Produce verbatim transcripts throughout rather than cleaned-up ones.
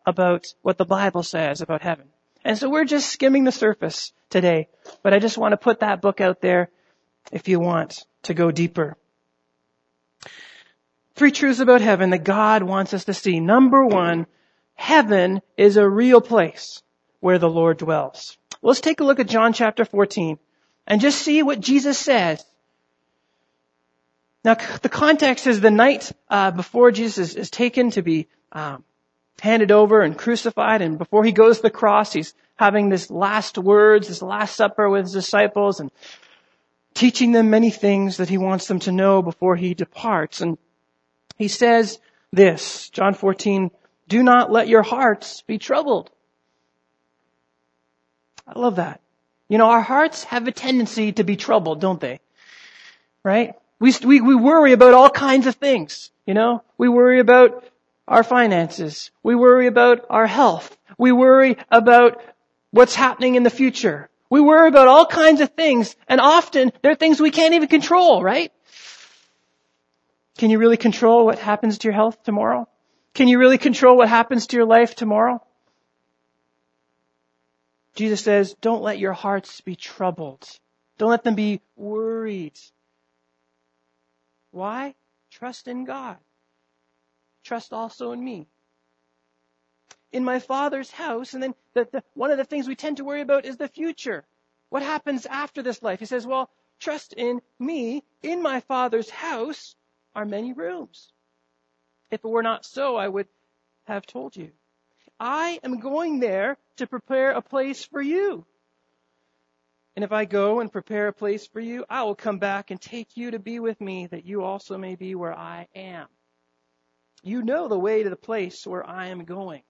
about what the Bible says about heaven. And so we're just skimming the surface today. But I just want to put that book out there if you want to go deeper. Three truths about heaven that God wants us to see. Number one, heaven is a real place where the Lord dwells. Let's take a look at John chapter fourteen and just see what Jesus says. Now, the context is the night uh, before Jesus is, is taken to be um, handed over and crucified, and before he goes to the cross, he's having this last words, this last supper with his disciples, and teaching them many things that he wants them to know before he departs. And he says this, John fourteen, do not let your hearts be troubled. I love that. You know, our hearts have a tendency to be troubled, don't they? Right? We, we, we worry about all kinds of things. You know, we worry about our finances. We worry about our health. We worry about what's happening in the future. We worry about all kinds of things, and often they're things we can't even control, right? Can you really control what happens to your health tomorrow? Can you really control what happens to your life tomorrow? Jesus says, don't let your hearts be troubled. Don't let them be worried. Why? Trust in God. Trust also in me. In my Father's house, and then the, the, one of the things we tend to worry about is the future. What happens after this life? He says, well, trust in me. In my Father's house are many rooms. If it were not so, I would have told you. I am going there to prepare a place for you. And if I go and prepare a place for you, I will come back and take you to be with me, that you also may be where I am. You know the way to the place where I am going.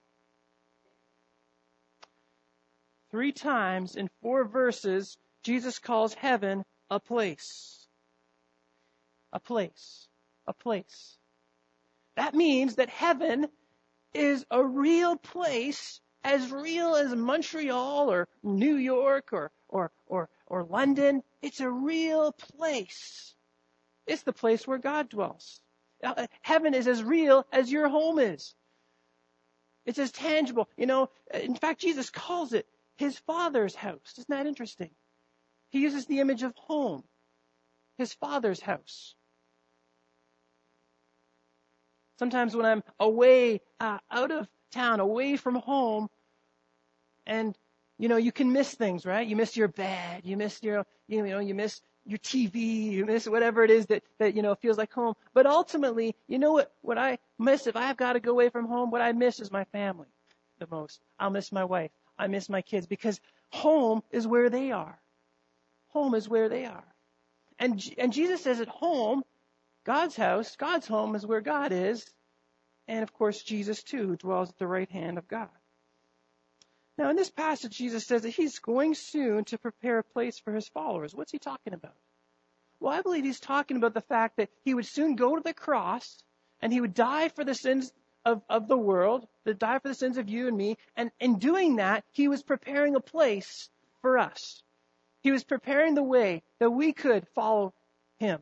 Three times in four verses, Jesus calls heaven a place. A place. A place. That means that heaven is a real place, as real as Montreal or New York or, or, or, or London. It's a real place. It's the place where God dwells. Heaven is as real as your home is. It's as tangible. You know, in fact, Jesus calls it his Father's house. Isn't that interesting? He uses the image of home. His Father's house. Sometimes when I'm away, uh, out of town, away from home, and, you know, you can miss things, right? You miss your bed. You miss your, you know, you miss your T V. You miss whatever it is that, that, you know, feels like home. But ultimately, you know what, what I miss if I've got to go away from home? What I miss is my family the most. I'll miss my wife. I miss my kids, because home is where they are. Home is where they are. And, and Jesus says at home, God's house, God's home is where God is. And of course, Jesus too, who dwells at the right hand of God. Now in this passage, Jesus says that he's going soon to prepare a place for his followers. What's he talking about? Well, I believe he's talking about the fact that he would soon go to the cross and he would die for the sins of, of the world, to die for the sins of you and me. And in doing that, he was preparing a place for us. He was preparing the way that we could follow him.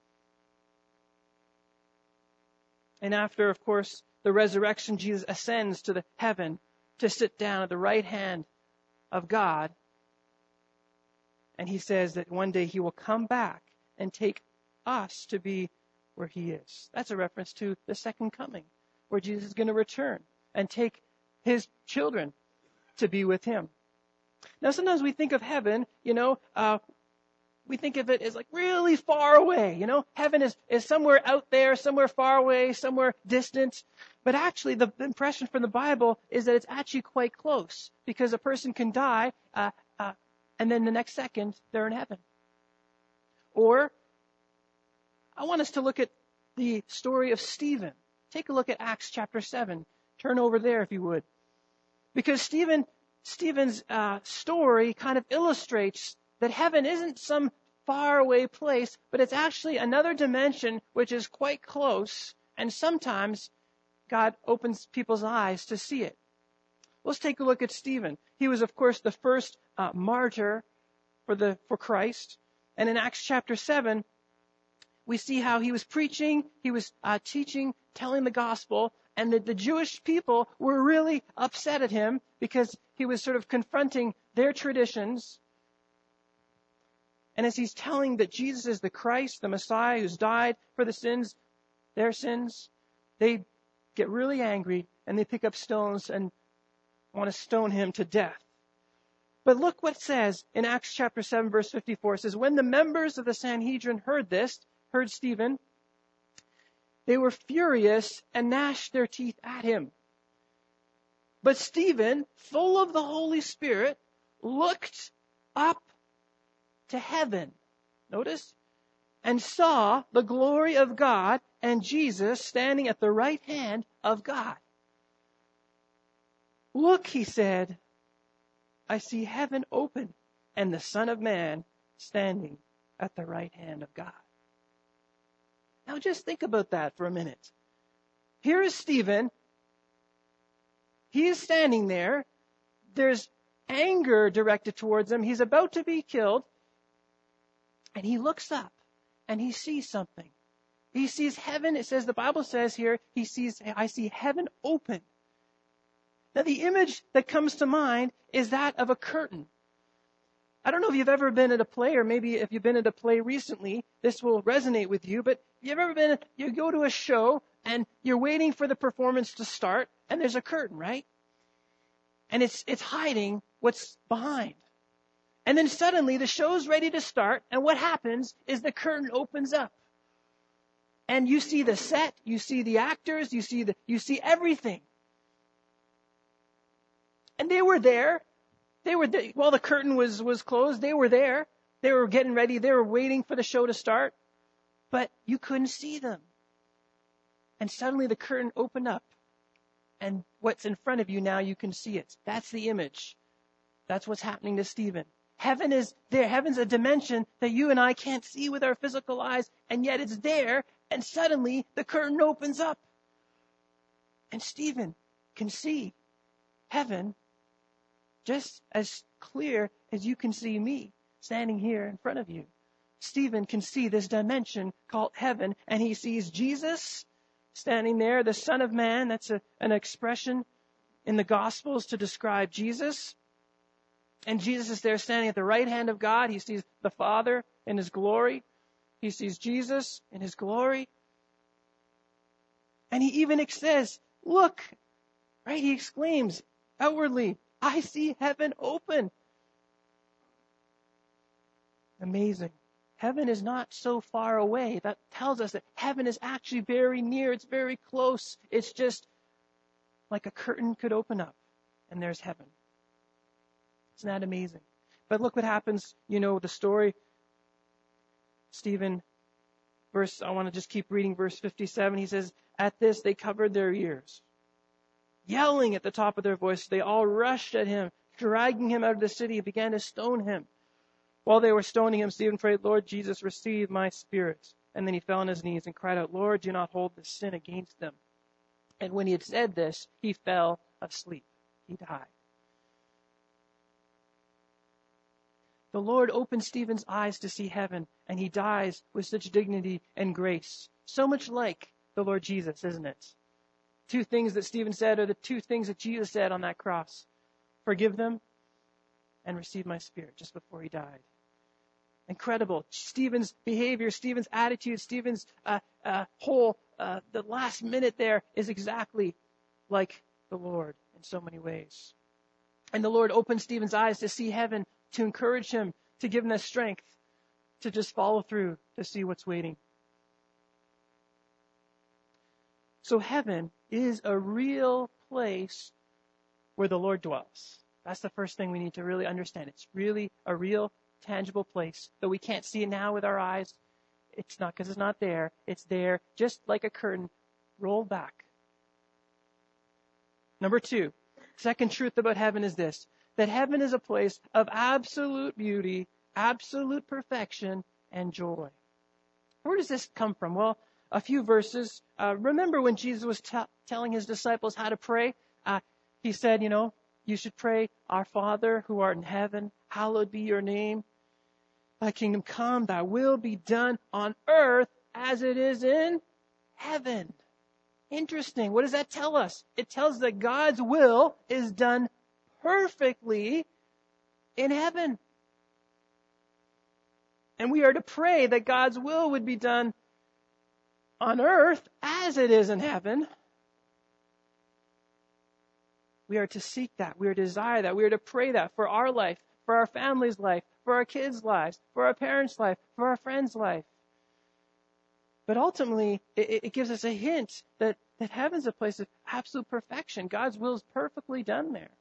And after, of course, the resurrection, Jesus ascends to the heaven to sit down at the right hand of God. And he says that one day he will come back and take us to be where he is. That's a reference to the second coming, where Jesus is going to return and take his children to be with him. Now, sometimes we think of heaven, you know, uh, we think of it as like really far away. You know, heaven is, is somewhere out there, somewhere far away, somewhere distant. But actually, the impression from the Bible is that it's actually quite close, because a person can die uh, uh, and then the next second they're in heaven. Or I want us to look at the story of Stephen. Take a look at Acts chapter seven. Turn over there if you would. Because Stephen, Stephen's uh, story kind of illustrates that heaven isn't some faraway place, but it's actually another dimension which is quite close, and sometimes God opens people's eyes to see it. Let's take a look at Stephen. He was, of course, the first uh, martyr for the for Christ. And in Acts chapter seven, we see how he was preaching, he was uh, teaching, telling the gospel, And the, the Jewish people were really upset at him because he was sort of confronting their traditions. And as he's telling that Jesus is the Christ, the Messiah who's died for the sins, their sins, they get really angry and they pick up stones and want to stone him to death. But look what it says in Acts chapter seven, verse fifty-four. It says, when the members of the Sanhedrin heard this, heard Stephen, they were furious and gnashed their teeth at him. But Stephen, full of the Holy Spirit, looked up to heaven. Notice? And saw the glory of God and Jesus standing at the right hand of God. Look, he said, I see heaven open and the Son of Man standing at the right hand of God. Now just think about that for a minute. Here is Stephen. He is standing there. There's anger directed towards him. He's about to be killed. And he looks up and he sees something. He sees heaven. It says, the Bible says here, he sees, I see heaven open. Now the image that comes to mind is that of a curtain. I don't know if you've ever been at a play, or maybe if you've been at a play recently, this will resonate with you, but you've ever been, you go to a show and you're waiting for the performance to start and there's a curtain, right? And it's, it's hiding what's behind. And then suddenly the show's ready to start, and what happens is the curtain opens up. And you see the set, you see the actors, you see the, you see everything. And they were there. They were there. While the curtain was, was closed, they were there. They were getting ready. They were waiting for the show to start. But you couldn't see them. And suddenly the curtain opened up. And what's in front of you now, you can see it. That's the image. That's what's happening to Stephen. Heaven is there. Heaven's a dimension that you and I can't see with our physical eyes. And yet it's there. And suddenly the curtain opens up. And Stephen can see heaven just as clear as you can see me standing here in front of you. Stephen can see this dimension called heaven, and he sees Jesus standing there, the Son of Man. That's a, an expression in the Gospels to describe Jesus. And Jesus is there standing at the right hand of God. He sees the Father in his glory. He sees Jesus in his glory. And he even says, look, right? He exclaims outwardly, I see heaven open. Amazing. Heaven is not so far away. That tells us that heaven is actually very near. It's very close. It's just like a curtain could open up and there's heaven. Isn't that amazing? But look what happens. You know the story. Stephen, verse, I want to just keep reading verse fifty-seven. He says, at this they covered their ears. Yelling at the top of their voice, they all rushed at him, dragging him out of the city, and began to stone him. While they were stoning him, Stephen prayed, Lord Jesus, receive my spirit. And then he fell on his knees and cried out, Lord, do not hold this sin against them. And when he had said this, he fell asleep. He died. The Lord opened Stephen's eyes to see heaven, and he dies with such dignity and grace. So much like the Lord Jesus, isn't it? Two things that Stephen said are the two things that Jesus said on that cross. Forgive them and receive my spirit, just before he died. Incredible. Stephen's behavior, Stephen's attitude, Stephen's uh, uh, whole, uh, the last minute there is exactly like the Lord in so many ways. And the Lord opened Stephen's eyes to see heaven, to encourage him, to give him the strength to just follow through, to see what's waiting. So heaven is a real place where the Lord dwells. That's the first thing we need to really understand. It's really a real, tangible place. Though we can't see it now with our eyes, it's not because it's not there. It's there just like a curtain rolled back. Number two, second truth about heaven is this, that heaven is a place of absolute beauty, absolute perfection, and joy. Where does this come from? Well, a few verses. Uh, remember when Jesus was t- telling his disciples how to pray? Uh, he said, you know, you should pray, our Father who art in heaven, hallowed be your name. Thy kingdom come, thy will be done on earth as it is in heaven. interesting. What does that tell us? It tells us that God's will is done perfectly in heaven. And we are to pray that God's will would be done on earth as it is in heaven. We are to seek that. We are to desire that. We are to pray that for our life, for our family's life, for our kids' lives, for our parents' life, for our friends' life. But ultimately, it, it gives us a hint that, that heaven's a place of absolute perfection. God's will is perfectly done there.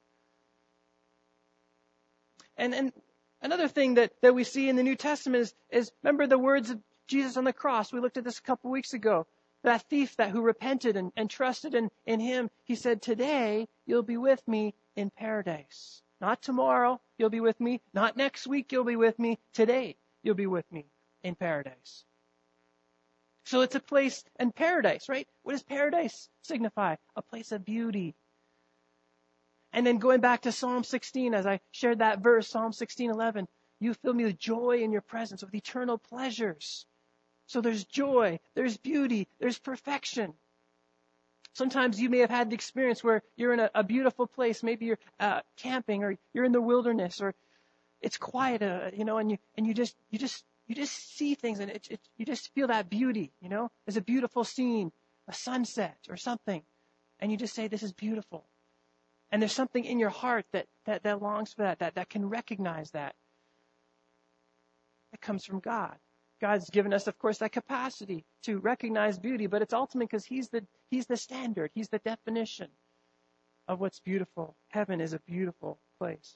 And, and another thing that, that we see in the New Testament is, is, remember the words of Jesus on the cross. We looked at this a couple weeks ago. That thief that who repented and, and trusted in, in him, he said, today you'll be with me in paradise. Not tomorrow you'll be with me. Not next week you'll be with me. Today you'll be with me in paradise. So it's a place in paradise, right? What does paradise signify? A place of beauty. And then going back to Psalm sixteen, as I shared that verse, Psalm sixteen eleven, you fill me with joy in your presence, with eternal pleasures. So there's joy, there's beauty, there's perfection. Sometimes you may have had the experience where you're in a, a beautiful place. Maybe you're uh, camping, or you're in the wilderness, or it's quiet, uh, you know, and you and you just you just you just see things, and it, it, you just feel that beauty, you know. There's a beautiful scene, a sunset or something, and you just say, "This is beautiful." And there's something in your heart that that, that longs for that, that that can recognize that. That comes from God. God's given us, of course, that capacity to recognize beauty, but it's ultimately because He's the He's the standard. He's the definition of what's beautiful. Heaven is a beautiful place.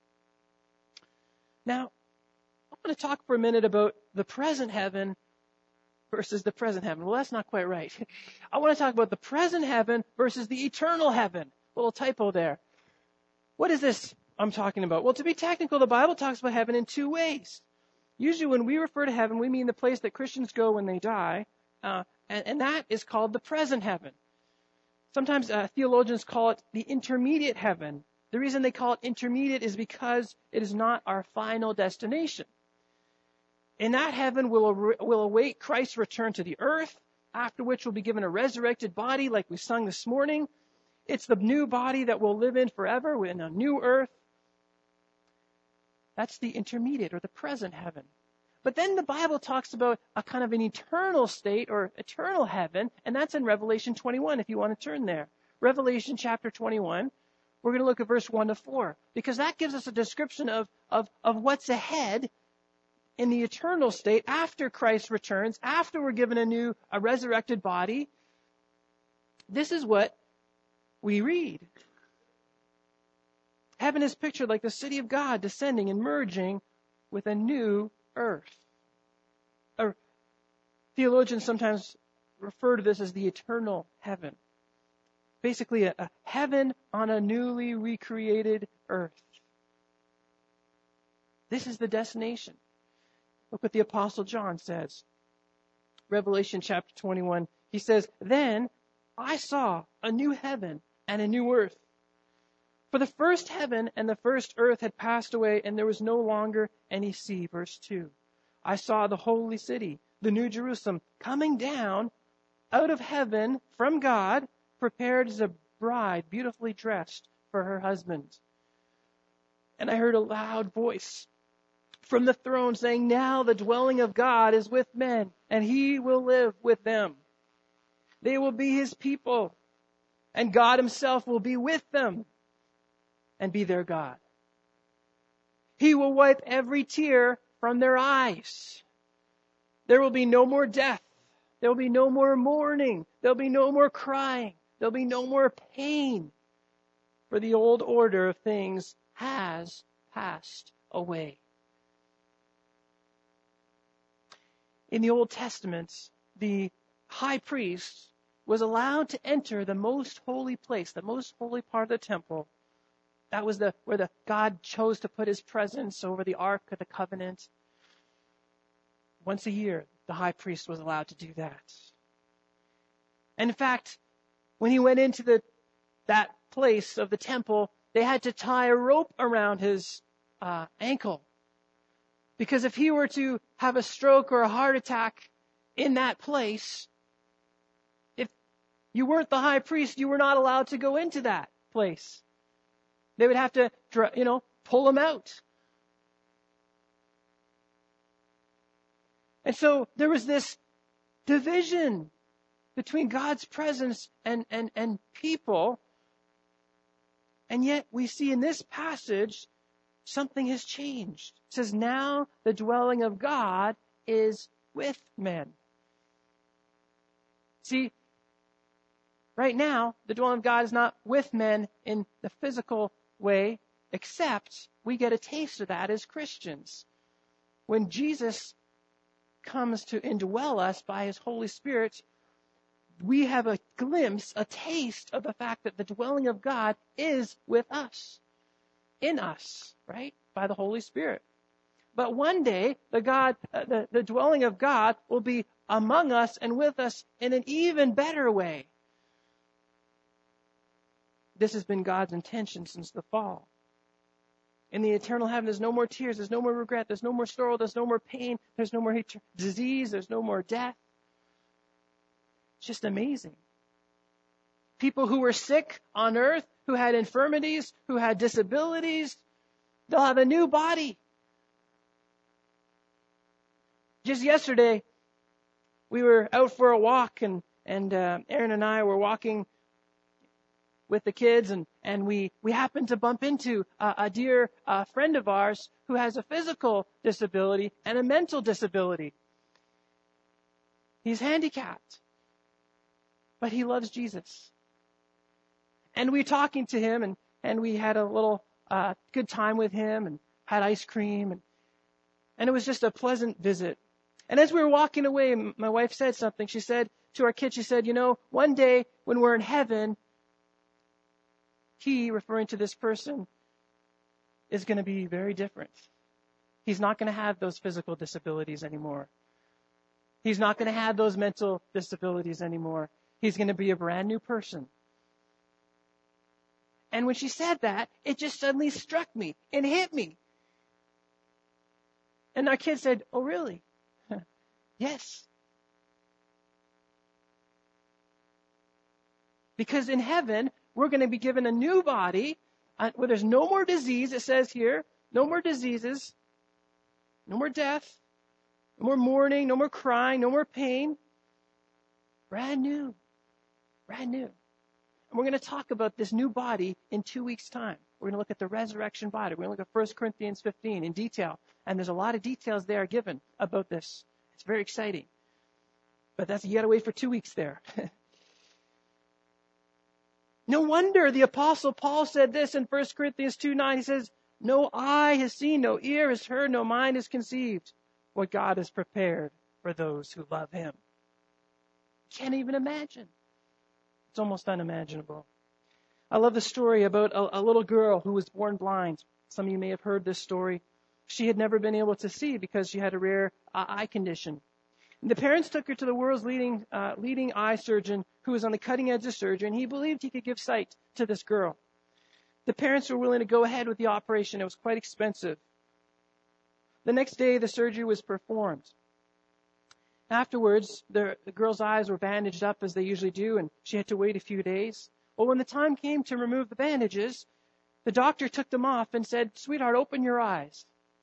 Now, I want to talk for a minute about the present heaven versus the present heaven. Well, that's not quite right. I want to talk about the present heaven versus the eternal heaven. Little typo there. What is this I'm talking about? Well, to be technical, the Bible talks about heaven in two ways. Usually when we refer to heaven, we mean the place that Christians go when they die, uh, and, and that is called the present heaven. Sometimes uh, theologians call it the intermediate heaven. The reason they call it intermediate is because it is not our final destination. In that heaven, we'll, we'll await Christ's return to the earth, after which we'll be given a resurrected body like we sung this morning. It's the new body that we'll live in forever in a new earth. That's the intermediate or the present heaven. But then the Bible talks about a kind of an eternal state or eternal heaven, and that's in Revelation twenty-one, if you want to turn there. Revelation chapter twenty-one, we're going to look at verse one to four, because that gives us a description of, of, of what's ahead in the eternal state after Christ returns, after we're given a new, a resurrected body. This is what we read. Heaven is pictured like the city of God descending and merging with a new earth. Or theologians sometimes refer to this as the eternal heaven. Basically, a, a heaven on a newly recreated earth. This is the destination. Look what the Apostle John says. Revelation chapter twenty-one. He says, "Then I saw a new heaven and a new earth. For the first heaven and the first earth had passed away, and there was no longer any sea." Verse two. "I saw the holy city, the new Jerusalem, coming down out of heaven from God, prepared as a bride beautifully dressed for her husband. And I heard a loud voice from the throne saying, 'Now the dwelling of God is with men, and He will live with them. They will be His people, and God Himself will be with them and be their God. He will wipe every tear from their eyes. There will be no more death. There will be no more mourning. There will be no more crying. There will be no more pain. For the old order of things has passed away.'" In the Old Testament, the high priest was allowed to enter the most holy place, the most holy part of the temple. That was the where the God chose to put His presence over the Ark of the Covenant. Once a year, the high priest was allowed to do that. And in fact, when he went into the that place of the temple, they had to tie a rope around his uh, ankle. Because if he were to have a stroke or a heart attack in that place, if You weren't the high priest. You were not allowed to go into that place. They would have to, you know, pull him out. And so there was this division between God's presence and, and, and people. And yet we see in this passage, something has changed. It says, now the dwelling of God is with men. See, right now, the dwelling of God is not with men in the physical way, except we get a taste of that as Christians. When Jesus comes to indwell us by His Holy Spirit, we have a glimpse, a taste of the fact that the dwelling of God is with us, in us, right? By the Holy Spirit. But one day, the God, uh, the, the dwelling of God will be among us and with us in an even better way. This has been God's intention since the fall. In the eternal heaven, there's no more tears, there's no more regret, there's no more sorrow, there's no more pain, there's no more hatred, disease, there's no more death. It's just amazing. People who were sick on earth, who had infirmities, who had disabilities, they'll have a new body. Just yesterday, we were out for a walk, and, and uh, Aaron and I were walking with the kids, and, and we, we happened to bump into a, a dear uh, friend of ours who has a physical disability and a mental disability. He's handicapped, but he loves Jesus. And we were talking to him, and, and we had a little uh, good time with him and had ice cream, and, and it was just a pleasant visit. And as we were walking away, my wife said something. She said to our kids, she said, you know, one day when we're in heaven, he, referring to this person, is going to be very different. He's not going to have those physical disabilities anymore. He's not going to have those mental disabilities anymore. He's going to be a brand new person. And when she said that, it just suddenly struck me and hit me. And our kid said, oh, really? Yes. Because in heaven, we're going to be given a new body uh, where there's no more disease, it says here. No more diseases. No more death. No more mourning. No more crying. No more pain. Brand new. Brand new. And we're going to talk about this new body in two weeks' time. We're going to look at the resurrection body. We're going to look at First Corinthians fifteen in detail. And there's a lot of details there given about this. It's very exciting. But that's, you got to wait for two weeks there. No wonder the Apostle Paul said this in First Corinthians two nine. He says, no eye has seen, no ear has heard, no mind has conceived what God has prepared for those who love Him. Can't even imagine. It's almost unimaginable. I love the story about a, a little girl who was born blind. Some of you may have heard this story. She had never been able to see because she had a rare uh, eye condition. And the parents took her to the world's leading uh, leading eye surgeon who was on the cutting edge of surgery, and he believed he could give sight to this girl. The parents were willing to go ahead with the operation. It was quite expensive. The next day, the surgery was performed. Afterwards, the, the girl's eyes were bandaged up as they usually do, and she had to wait a few days. Well, when the time came to remove the bandages, the doctor took them off and said, sweetheart, open your eyes.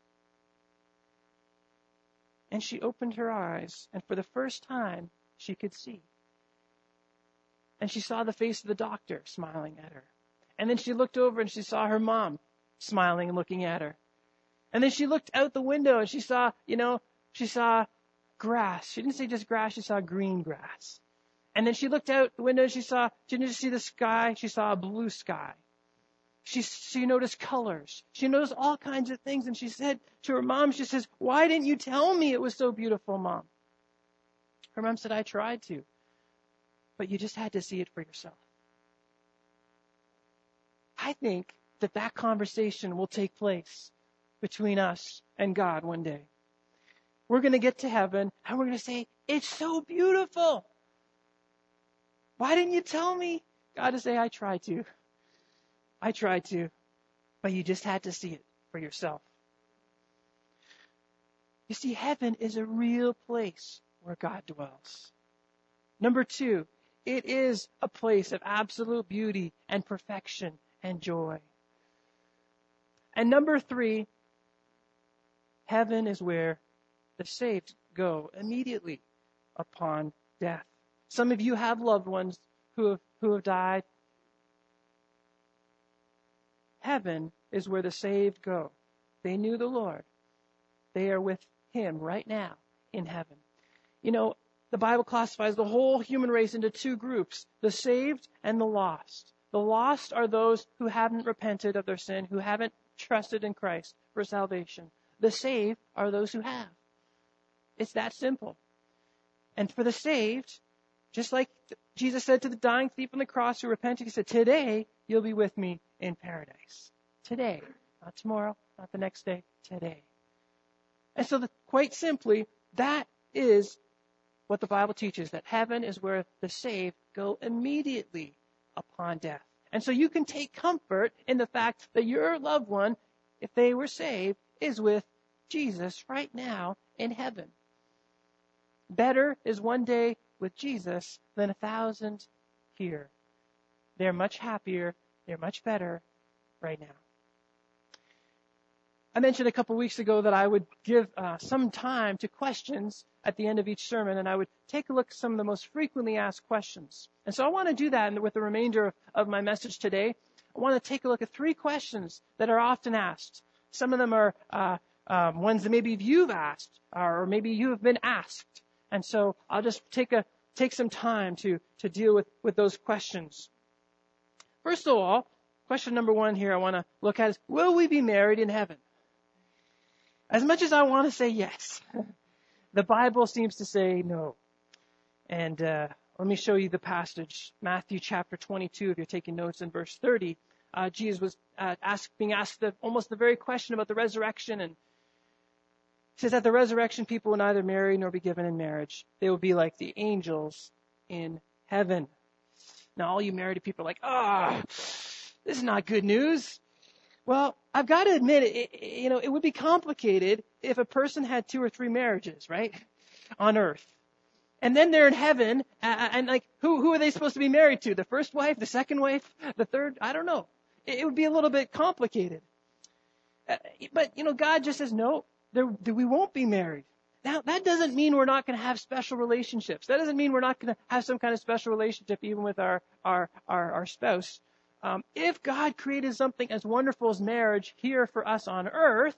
And she opened her eyes, and for the first time, she could see. And she saw the face of the doctor smiling at her. And then she looked over and she saw her mom smiling and looking at her. And then she looked out the window and she saw, you know, she saw grass. She didn't say just grass, she saw green grass. And then she looked out the window and she saw, she didn't just see the sky, she saw a blue sky. She, she noticed colors. She noticed all kinds of things. And she said to her mom, she says, why didn't you tell me it was so beautiful, Mom? Her mom said, I tried to. But you just had to see it for yourself. I think that that conversation will take place between us and God one day. We're going to get to heaven and we're going to say, it's so beautiful. Why didn't you tell me? God will say, I tried to. I tried to, but you just had to see it for yourself. You see, heaven is a real place where God dwells. Number two, It is a place of absolute beauty and perfection and joy. And number three, heaven is where the saved go immediately upon death. Some of you have loved ones who have, who have died. Heaven is where the saved go. They knew the Lord. They are with Him right now in heaven. You know, the Bible classifies the whole human race into two groups, the saved and the lost. The lost are those who haven't repented of their sin, who haven't trusted in Christ for salvation. The saved are those who have. It's that simple. And for the saved, just like Jesus said to the dying thief on the cross who repented, He said, today you'll be with me in paradise. Today. Not tomorrow, not the next day, today. And so the, quite simply, that is what the Bible teaches, that heaven is where the saved go immediately upon death. And so you can take comfort in the fact that your loved one, if they were saved, is with Jesus right now in heaven. Better is one day with Jesus than a thousand here. They're much happier. They're much better right now. I mentioned a couple weeks ago that I would give uh, some time to questions at the end of each sermon, and I would take a look at some of the most frequently asked questions. And so I want to do that with the remainder of my message today. I want to take a look at three questions that are often asked. Some of them are uh, um, ones that maybe you've asked, or maybe you have been asked. And so I'll just take a take some time to to deal with, with those questions. First of all, question number one here I want to look at is, will we be married in heaven? As much as I want to say yes, the Bible seems to say no. And uh, let me show you the passage. Matthew chapter twenty-two, if you're taking notes, in verse thirty. Uh, Jesus was uh, asked, being asked the, almost the very question about the resurrection. And he says, at the resurrection, people will neither marry nor be given in marriage. They will be like the angels in heaven. Now, all you married people are like, ah, oh, this is not good news. Well, I've got to admit, it, it, you know, it would be complicated if a person had two or three marriages, right, on earth. And then they're in heaven, and, and like, who, who are they supposed to be married to? The first wife, the second wife, the third? I don't know. It, it would be a little bit complicated. Uh, but, you know, God just says, no, there, we won't be married. Now, that doesn't mean we're not going to have special relationships. That doesn't mean we're not going to have some kind of special relationship even with our, our, our, our spouse. Um, if God created something as wonderful as marriage here for us on earth,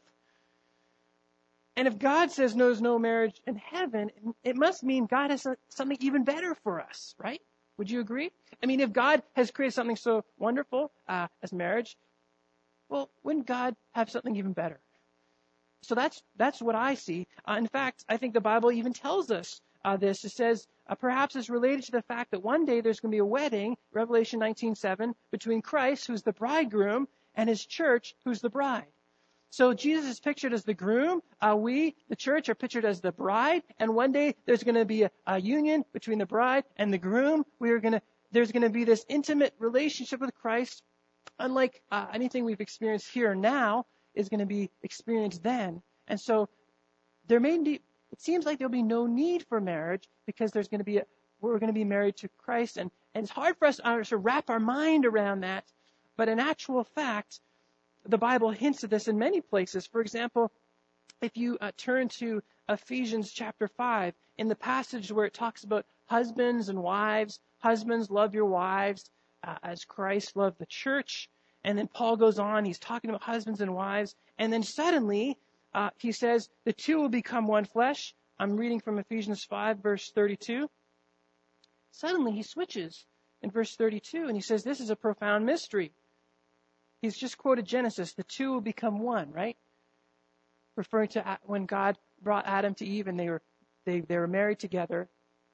and if God says no, there's no marriage in heaven, it must mean God has something even better for us, right? Would you agree? I mean, if God has created something so wonderful uh, as marriage, well, wouldn't God have something even better? So that's that's what I see. Uh, in fact, I think the Bible even tells us uh, this. It says, uh, perhaps it's related to the fact that one day there's going to be a wedding, Revelation nineteen seven, between Christ, who's the bridegroom, and His church, who's the bride. So Jesus is pictured as the groom. Uh, we, the church, are pictured as the bride. And one day there's going to be a, a union between the bride and the groom. We are going to there's going to be this intimate relationship with Christ, unlike uh, anything we've experienced here now, is going to be experienced then. And so there may be, it seems like there'll be no need for marriage because there's going to be a, we're going to be married to Christ. And, and it's hard for us to wrap our mind around that. But in actual fact, the Bible hints at this in many places. For example, if you uh, turn to Ephesians chapter five, in the passage where it talks about husbands and wives, husbands, love your wives uh, as Christ loved the church. And then Paul goes on, he's talking about husbands and wives. And then suddenly, uh, he says, the two will become one flesh. I'm reading from Ephesians five, verse thirty-two. Suddenly, he switches in verse thirty-two, and he says, this is a profound mystery. He's just quoted Genesis, the two will become one, right? Referring to when God brought Adam to Eve, and they were they, they were married together.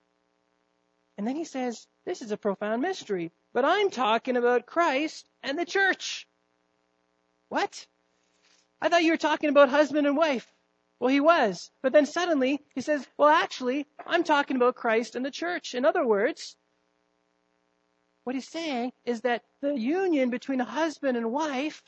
And then he says, this is a profound mystery. But I'm talking about Christ and the church. What? I thought you were talking about husband and wife. Well, he was. But then suddenly he says, well, actually, I'm talking about Christ and the church. In other words, what he's saying is that the union between a husband and wife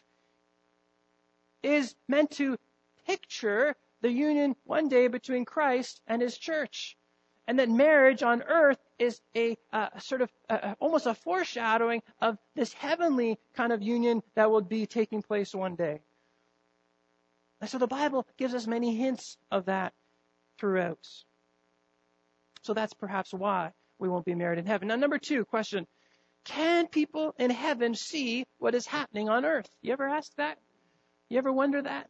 is meant to picture the union one day between Christ and His church. And that marriage on earth is a uh, sort of uh, almost a foreshadowing of this heavenly kind of union that will be taking place one day. And so the Bible gives us many hints of that throughout. So that's perhaps why we won't be married in heaven. Now, number two question. Can people in heaven see what is happening on earth? You ever ask that? You ever wonder that?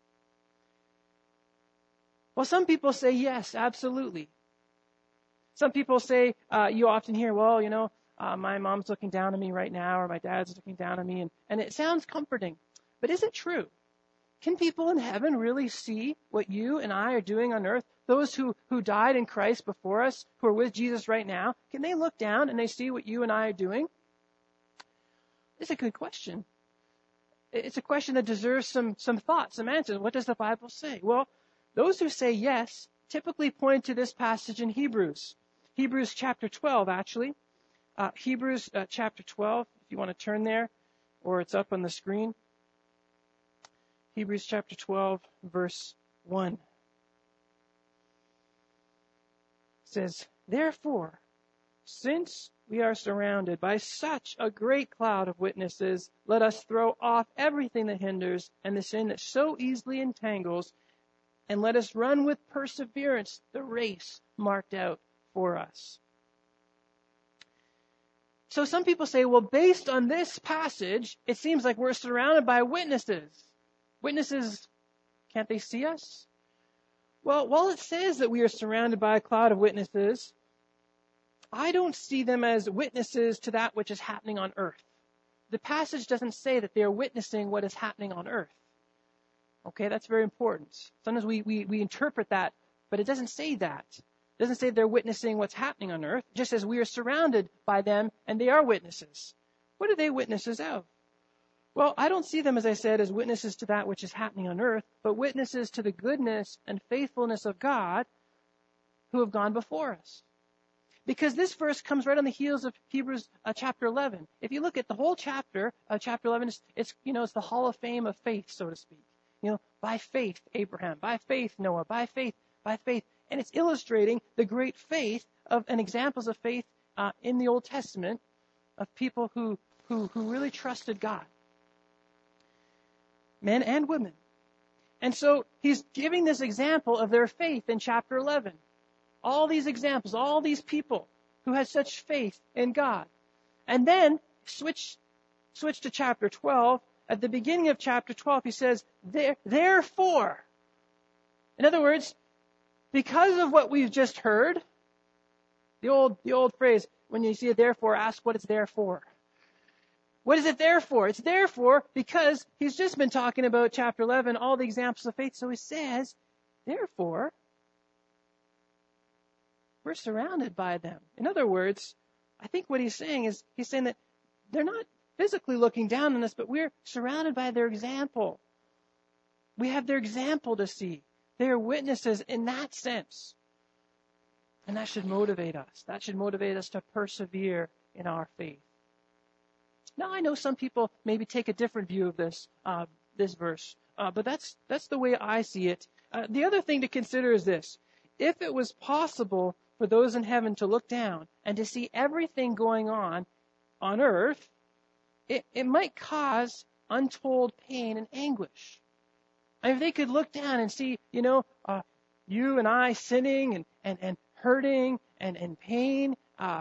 Well, some people say yes, absolutely. Some people say, uh, you often hear, well, you know, uh, my mom's looking down on me right now, or my dad's looking down on me, and, and it sounds comforting. But is it true? Can people in heaven really see what you and I are doing on earth? Those who, who died in Christ before us, who are with Jesus right now, can they look down and they see what you and I are doing? It's a good question. It's a question that deserves some, some thought, some answers. What does the Bible say? Well, those who say yes typically point to this passage in Hebrews. Hebrews chapter twelve, actually. Uh, Hebrews uh, chapter twelve, if you want to turn there, or it's up on the screen. Hebrews chapter twelve, verse one. It says, therefore, since we are surrounded by such a great cloud of witnesses, let us throw off everything that hinders and the sin that so easily entangles, and let us run with perseverance the race marked out for us. So some people say, well, based on this passage, it seems like we're surrounded by witnesses. Witnesses, can't they see us? Well, while it says that we are surrounded by a cloud of witnesses, I don't see them as witnesses to that which is happening on earth. The passage doesn't say that they are witnessing what is happening on earth. Okay, that's very important. Sometimes we, we, we interpret that, but it doesn't say that. It doesn't say they're witnessing what's happening on earth, just as we are surrounded by them and they are witnesses. What are they witnesses of? Well, I don't see them, as I said, as witnesses to that which is happening on earth, but witnesses to the goodness and faithfulness of God who have gone before us. Because this verse comes right on the heels of Hebrews uh, chapter eleven. If you look at the whole chapter, uh, chapter eleven, it's, it's, you know, it's the hall of fame of faith, so to speak. You know, by faith, Abraham, by faith, Noah, by faith, by faith. And it's illustrating the great faith of and examples of faith uh, in the Old Testament of people who, who, who really trusted God. Men and women. And so he's giving this example of their faith in chapter eleven. All these examples, all these people who had such faith in God. And then switch, switch to chapter twelve. At the beginning of chapter twelve, he says, there, therefore. In other words, because of what we've just heard, the old, the old phrase, when you see it therefore, ask what it's there for. What is it there for? It's there for because he's just been talking about chapter eleven, all the examples of faith. So he says, therefore, we're surrounded by them. In other words, I think what he's saying is, he's saying that they're not physically looking down on us, but we're surrounded by their example. We have their example to see. They are witnesses in that sense. And that should motivate us. That should motivate us to persevere in our faith. Now, I know some people maybe take a different view of this, uh, this verse, uh, but that's, that's the way I see it. Uh, the other thing to consider is this. If it was possible for those in heaven to look down and to see everything going on on earth, it, it might cause untold pain and anguish. I mean, if they could look down and see, you know, uh, you and I sinning and, and, and hurting and, and pain, uh,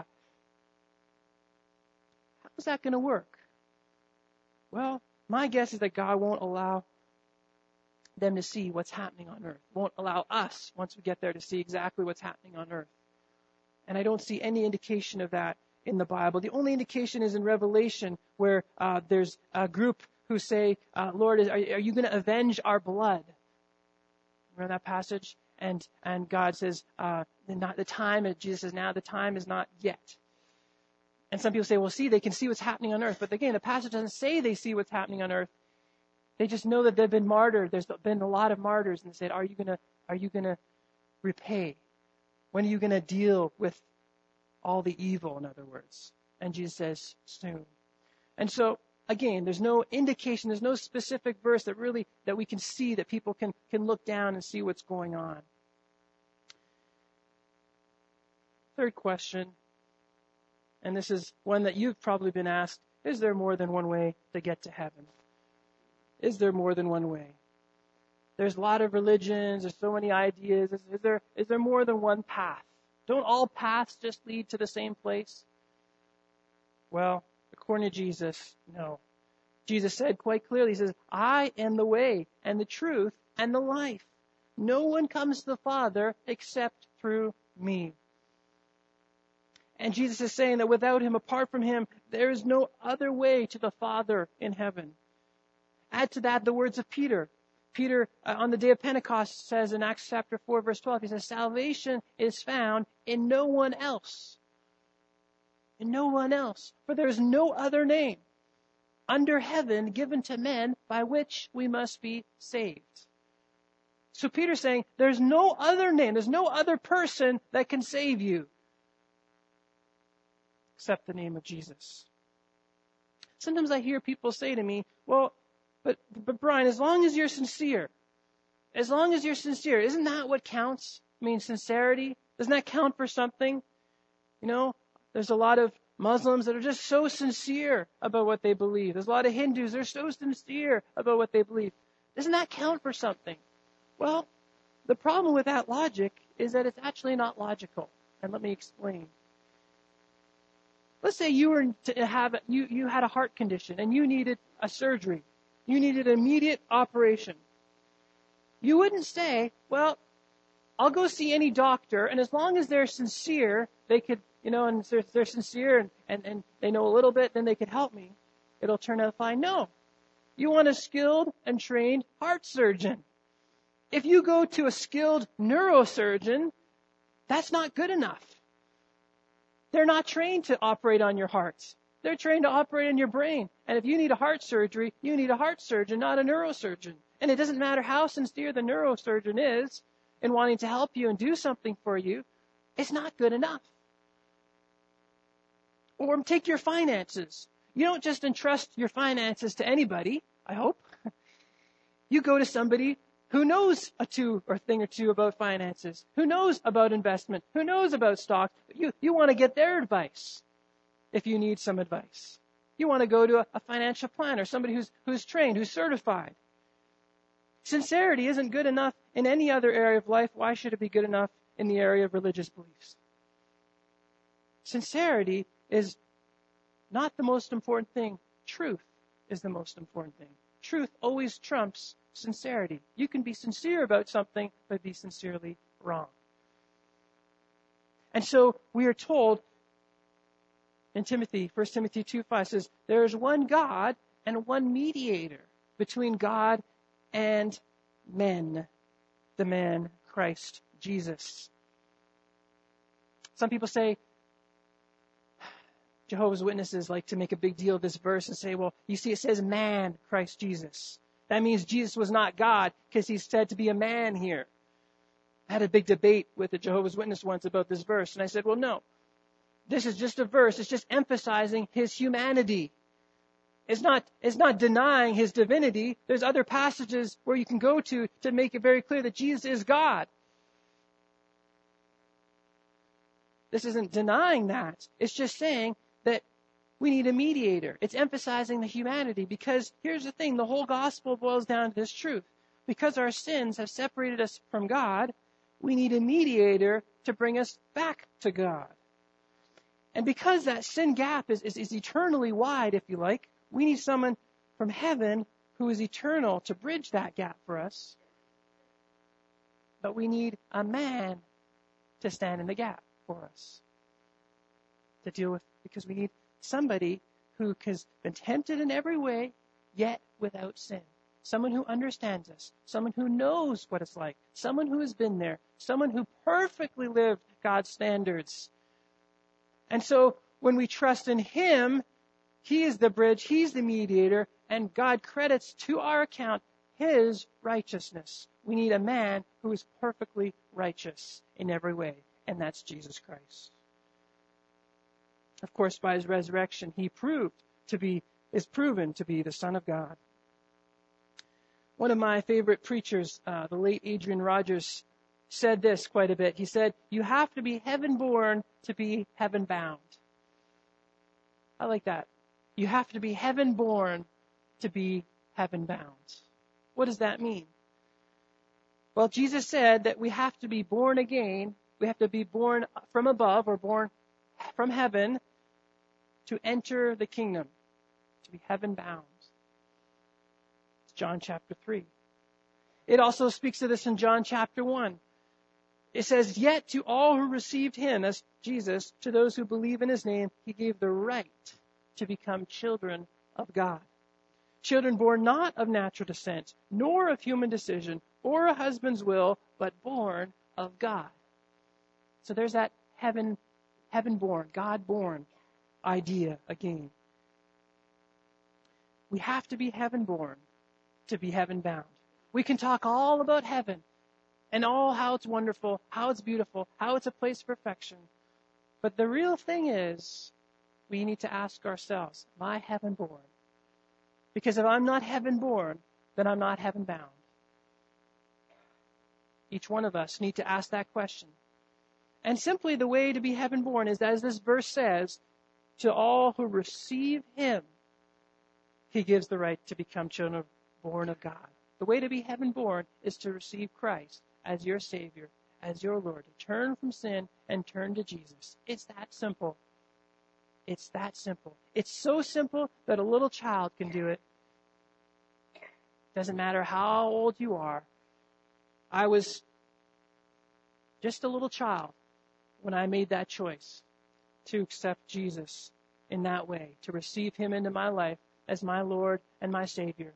how's that going to work? Well, my guess is that God won't allow them to see what's happening on earth. Won't allow us, once we get there, to see exactly what's happening on earth. And I don't see any indication of that in the Bible. The only indication is in Revelation, where uh, there's a group who say, uh, Lord, are, are you going to avenge our blood? Remember that passage? And and God says, uh, the, not, the time, Jesus says, now the time is not yet. And some people say, well, see, they can see what's happening on earth. But again, the passage doesn't say they see what's happening on earth. They just know that they've been martyred. There's been a lot of martyrs. And they said, are you going to, are you going to repay? When are you going to deal with all the evil, in other words? And Jesus says, soon. And so, again, there's no indication, there's no specific verse that really, that we can see, that people can, can look down and see what's going on. Third question, and this is one that you've probably been asked, is there more than one way to get to heaven? Is there more than one way? There's a lot of religions, there's so many ideas. Is, is there is there more than one path? Don't all paths just lead to the same place? Well, according to Jesus, no. Jesus said quite clearly, he says, I am the way and the truth and the life. No one comes to the Father except through me. And Jesus is saying that without him, apart from him, there is no other way to the Father in heaven. Add to that the words of Peter. Peter, uh, on the day of Pentecost, says in Acts chapter four, verse twelve, he says, salvation is found in no one else. In no one else. For there is no other name under heaven given to men by which we must be saved. So Peter's saying, there's no other name, there's no other person that can save you except the name of Jesus. Sometimes I hear people say to me, well, but, but Brian, as long as you're sincere, as long as you're sincere, isn't that what counts? I mean, sincerity, doesn't that count for something? You know, there's a lot of Muslims that are just so sincere about what they believe. There's a lot of Hindus that are so sincere about what they believe. Doesn't that count for something? Well, the problem with that logic is that it's actually not logical. And let me explain. Let's say you were to have you you had a heart condition and you needed a surgery. You needed an immediate operation. You wouldn't say, well, I'll go see any doctor, and as long as they're sincere, they could, you know, and they're, they're sincere and, and, and they know a little bit, then they could help me. It'll turn out fine. No. You want a skilled and trained heart surgeon. If you go to a skilled neurosurgeon, that's not good enough. They're not trained to operate on your heart. They're trained to operate on your brain. And if you need a heart surgery, you need a heart surgeon, not a neurosurgeon. And it doesn't matter how sincere the neurosurgeon is in wanting to help you and do something for you, it's not good enough. Or take your finances. You don't just entrust your finances to anybody, I hope. You go to somebody who knows a two or thing or two about finances, who knows about investment, who knows about stock. You, you want to get their advice if you need some advice. You want to go to a, a financial planner, somebody who's, who's trained, who's certified. Sincerity isn't good enough in any other area of life. Why should it be good enough in the area of religious beliefs? Sincerity is not the most important thing. Truth is the most important thing. Truth always trumps sincerity. You can be sincere about something, but be sincerely wrong. And so we are told in Timothy, First Timothy two five says, there is one God and one mediator between God and men, the man Christ Jesus. Some people say, Jehovah's Witnesses like to make a big deal of this verse and say, well, you see it says man, Christ Jesus. That means Jesus was not God because he's said to be a man here. I had a big debate with a Jehovah's Witness once about this verse, and I said, well, no. This is just a verse. It's just emphasizing his humanity. It's not, it's not denying his divinity. There's other passages where you can go to to make it very clear that Jesus is God. This isn't denying that. It's just saying that we need a mediator. It's emphasizing the humanity because here's the thing. The whole gospel boils down to this truth. Because our sins have separated us from God, we need a mediator to bring us back to God. And because that sin gap is, is, is eternally wide, if you like, we need someone from heaven who is eternal to bridge that gap for us. But we need a man to stand in the gap for us. To deal with, because we need somebody who has been tempted in every way, yet without sin. Someone who understands us. Someone who knows what it's like. Someone who has been there. Someone who perfectly lived God's standards. And so when we trust in him, he is the bridge, he's the mediator, and God credits to our account his righteousness. We need a man who is perfectly righteous in every way, and that's Jesus Christ. Of course, by his resurrection, he proved to be, is proven to be the Son of God. One of my favorite preachers, uh, the late Adrian Rogers, said this quite a bit. He said, you have to be heaven-born to be heaven-bound. I like that. You have to be heaven-born to be heaven-bound. What does that mean? Well, Jesus said that we have to be born again. We have to be born from above or born from heaven to enter the kingdom, to be heaven-bound. It's John chapter three. It also speaks of this in John chapter one. It says, yet to all who received him, as Jesus, to those who believe in his name, he gave the right to become children of God. Children born not of natural descent, nor of human decision, or a husband's will, but born of God. So there's that heaven, heaven-born, God-born idea again. We have to be heaven-born to be heaven-bound. We can talk all about heaven and all how it's wonderful, how it's beautiful, how it's a place of perfection. But the real thing is, we need to ask ourselves, am I heaven-born? Because if I'm not heaven-born, then I'm not heaven-bound. Each one of us need to ask that question. And simply the way to be heaven-born is, as this verse says, to all who receive him, he gives the right to become children born of God. The way to be heaven-born is to receive Christ as your Savior, as your Lord, to turn from sin and turn to Jesus. It's that simple. It's that simple. It's so simple that a little child can do it. Doesn't matter how old you are. I was just a little child when I made that choice to accept Jesus in that way, to receive him into my life as my Lord and my Savior.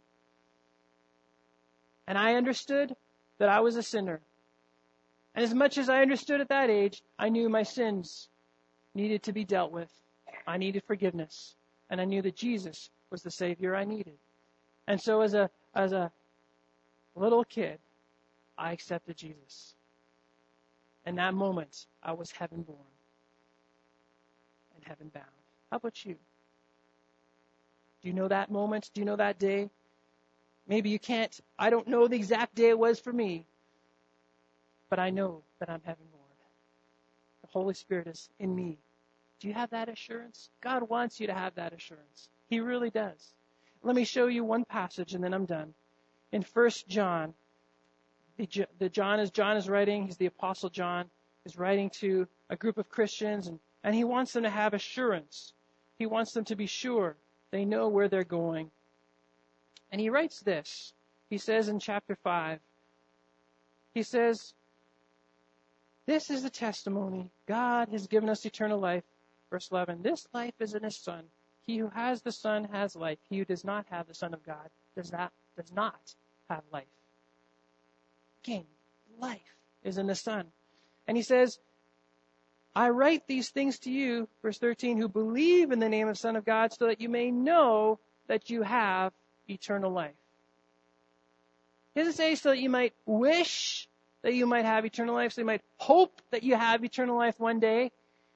And I understood that I was a sinner. And as much as I understood at that age, I knew my sins needed to be dealt with. I needed forgiveness. And I knew that Jesus was the Savior I needed. And so as a, as a little kid, I accepted Jesus. In that moment, I was heaven-born and heaven-bound. How about you? Do you know that moment? Do you know that day? Maybe you can't. I don't know the exact day it was for me. But I know that I'm heaven-born. The Holy Spirit is in me. Do you have that assurance? God wants you to have that assurance. He really does. Let me show you one passage and then I'm done. In First John, the, the John is John is writing, he's the Apostle John, is writing to a group of Christians, and, and he wants them to have assurance. He wants them to be sure they know where they're going. And he writes this. He says in chapter five, he says, this is the testimony. God has given us eternal life. Verse eleven, this life is in his Son. He who has the Son has life. He who does not have the Son of God does not, does not have life. Again, life is in the Son. And he says, I write these things to you, verse thirteen, who believe in the name of the Son of God, so that you may know that you have eternal life. He doesn't say so that you might wish that you might have eternal life, so you might hope that you have eternal life one day.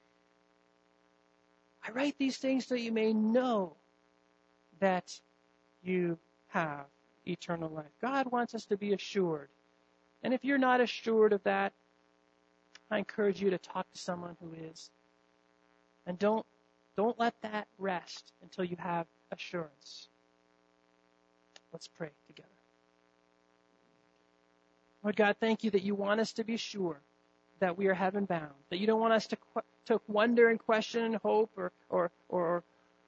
I write these things so that you may know that you have eternal life. God wants us to be assured. And if you're not assured of that, I encourage you to talk to someone who is. And don't, don't let that rest until you have assurance. Let's pray together. Lord God, thank you that you want us to be sure that we are heaven bound, that you don't want us to to wonder and question and hope, or or or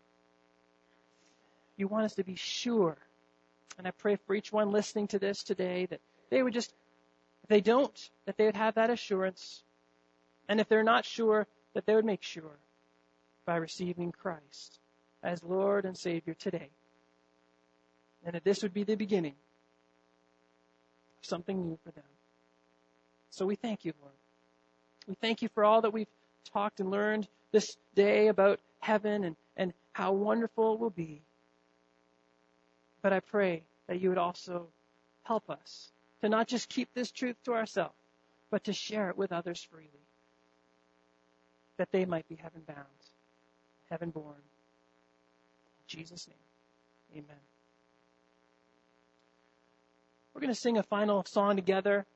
you want us to be sure. And I pray for each one listening to this today that they would just, if they don't, that they would have that assurance. And if they're not sure, that they would make sure by receiving Christ as Lord and Savior today. And that this would be the beginning of something new for them. So we thank you, Lord. We thank you for all that we've talked and learned this day about heaven and, and how wonderful it will be. But I pray that you would also help us to not just keep this truth to ourselves, but to share it with others freely, that they might be heaven bound, heaven born. In Jesus' name, amen. We're going to sing a final song together.